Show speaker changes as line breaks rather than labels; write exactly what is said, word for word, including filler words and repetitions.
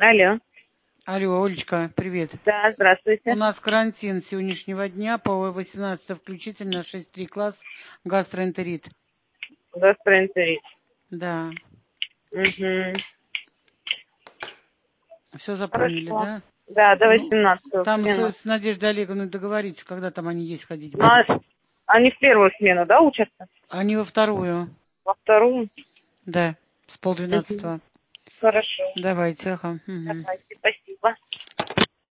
Алло.
Алло, Олечка, привет.
Да, здравствуйте.
У нас карантин с сегодняшнего дня по восемнадцатое включительно, шесть три класс, гастроэнтерит.
Гастроэнтерит.
Да.
Угу.
Все запомнили,
Хорошо.
да?
Да, до
Ну,
восемнадцатого
там
смену.
с, с Надеждой Олеговной договоритесь, когда там они есть ходить
У нас
будут.
они в первую смену, да, учатся?
Они во вторую.
Во вторую?
Да, с
Угу.
полдвенадцатого.
Хорошо.
Давайте, ага. Угу.
Давайте, спасибо.